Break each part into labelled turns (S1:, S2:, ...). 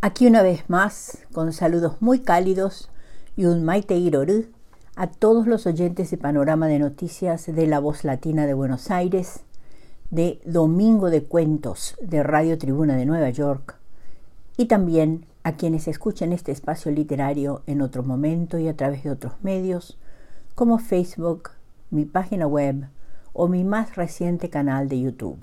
S1: Aquí una vez más, con saludos muy cálidos y un Maite Iroru a todos los oyentes de Panorama de Noticias de La Voz Latina de Buenos Aires, de Domingo de Cuentos de Radio Tribuna de Nueva York, y también a quienes escuchan este espacio literario en otro momento y a través de otros medios, como Facebook, mi página web o mi más reciente canal de YouTube.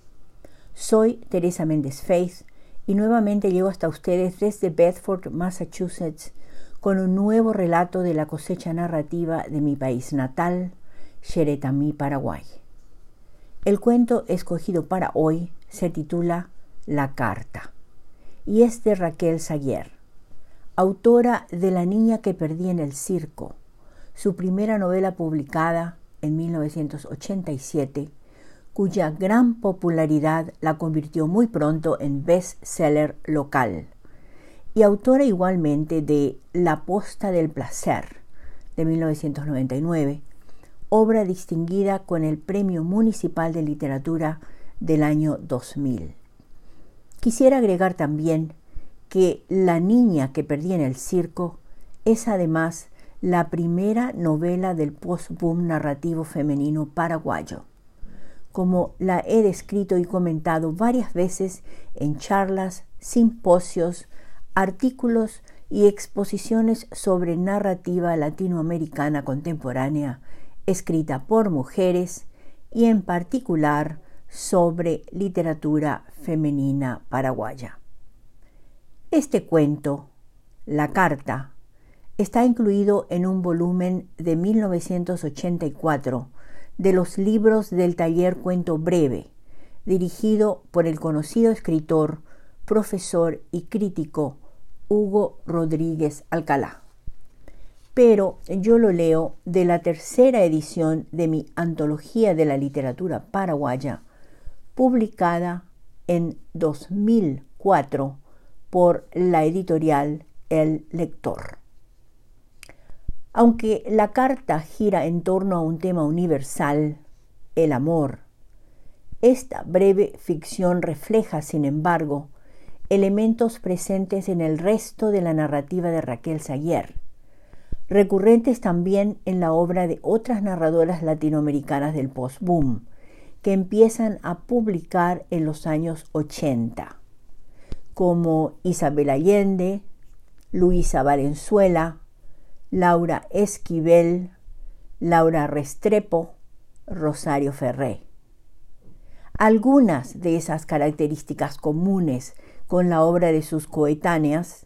S1: Soy Teresa Méndez Faith y nuevamente llego hasta ustedes desde Bedford, Massachusetts, con un nuevo relato de la cosecha narrativa de mi país natal, Xeretamí, Paraguay. El cuento escogido para hoy se titula La Carta y es de Raquel Saguier, autora de La niña que perdí en el circo, su primera novela publicada en 1987, cuya gran popularidad la convirtió muy pronto en bestseller local, y autora igualmente de La posta del placer, de 1999, obra distinguida con el Premio Municipal de Literatura del año 2000. Quisiera agregar también que La niña que perdí en el circo es además la primera novela del post-boom narrativo femenino paraguayo, como la he descrito y comentado varias veces en charlas, simposios, artículos y exposiciones sobre narrativa latinoamericana contemporánea escrita por mujeres y en particular sobre literatura femenina paraguaya. Este cuento, La Carta, está incluido en un volumen de 1984 de los libros del taller Cuento Breve, dirigido por el conocido escritor, profesor y crítico Hugo Rodríguez Alcalá. Pero yo lo leo de la tercera edición de mi Antología de la Literatura Paraguaya, publicada en 2004 por la editorial El Lector. Aunque la carta gira en torno a un tema universal, el amor, esta breve ficción refleja, sin embargo, elementos presentes en el resto de la narrativa de Raquel Saguier, recurrentes también en la obra de otras narradoras latinoamericanas del post-boom, que empiezan a publicar en los años 80, como Isabel Allende, Luisa Valenzuela, Laura Esquivel, Laura Restrepo, Rosario Ferré. Algunas de esas características comunes con la obra de sus coetáneas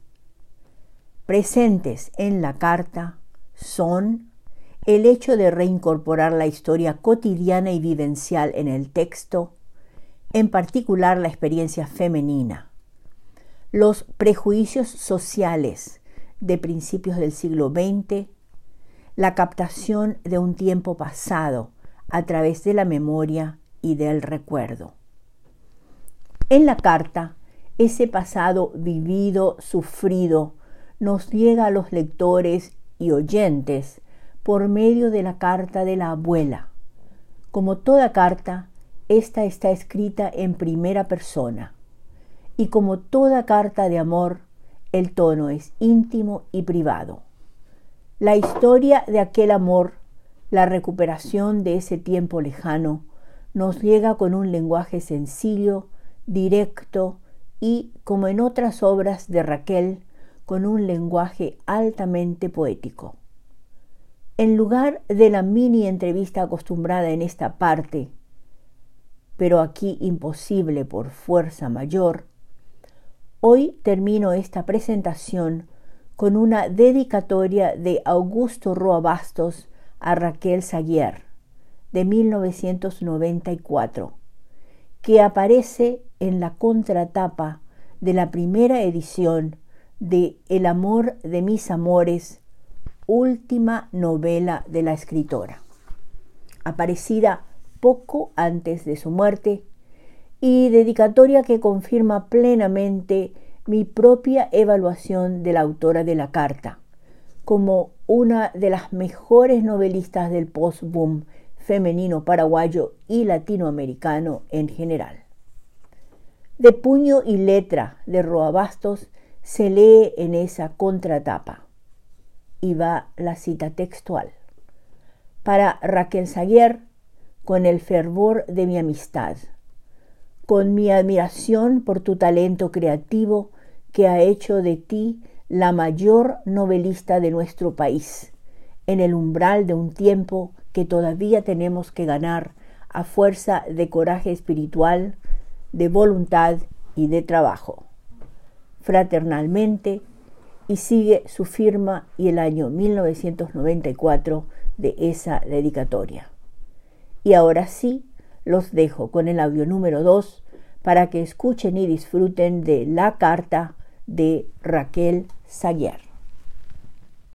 S1: presentes en la carta son el hecho de reincorporar la historia cotidiana y vivencial en el texto, en particular la experiencia femenina, los prejuicios sociales de principios del siglo XX, la captación de un tiempo pasado a través de la memoria y del recuerdo. En la carta, ese pasado vivido, sufrido, nos llega a los lectores y oyentes por medio de la carta de la abuela. Como toda carta, esta está escrita en primera persona, y como toda carta de amor, el tono es íntimo y privado. La historia de aquel amor, la recuperación de ese tiempo lejano, nos llega con un lenguaje sencillo, directo y, como en otras obras de Raquel, con un lenguaje altamente poético. En lugar de la mini entrevista acostumbrada en esta parte, pero aquí imposible por fuerza mayor, hoy termino esta presentación con una dedicatoria de Augusto Roa Bastos a Raquel Saguier, de 1994, que aparece en la contratapa de la primera edición de El amor de mis amores, última novela de la escritora, aparecida poco antes de su muerte, y dedicatoria que confirma plenamente mi propia evaluación de la autora de la carta, como una de las mejores novelistas del post-boom femenino paraguayo y latinoamericano en general. De puño y letra de Roa Bastos se lee en esa contratapa. Y va la cita textual. Para Raquel Zaguer, con el fervor de mi amistad, con mi admiración por tu talento creativo que ha hecho de ti la mayor novelista de nuestro país, en el umbral de un tiempo que todavía tenemos que ganar a fuerza de coraje espiritual, de voluntad y de trabajo. Fraternalmente, y sigue su firma y el año 1994 de esa dedicatoria. Y ahora sí, los dejo con el audio número 2 para que escuchen y disfruten de la carta de Raquel Zaguer.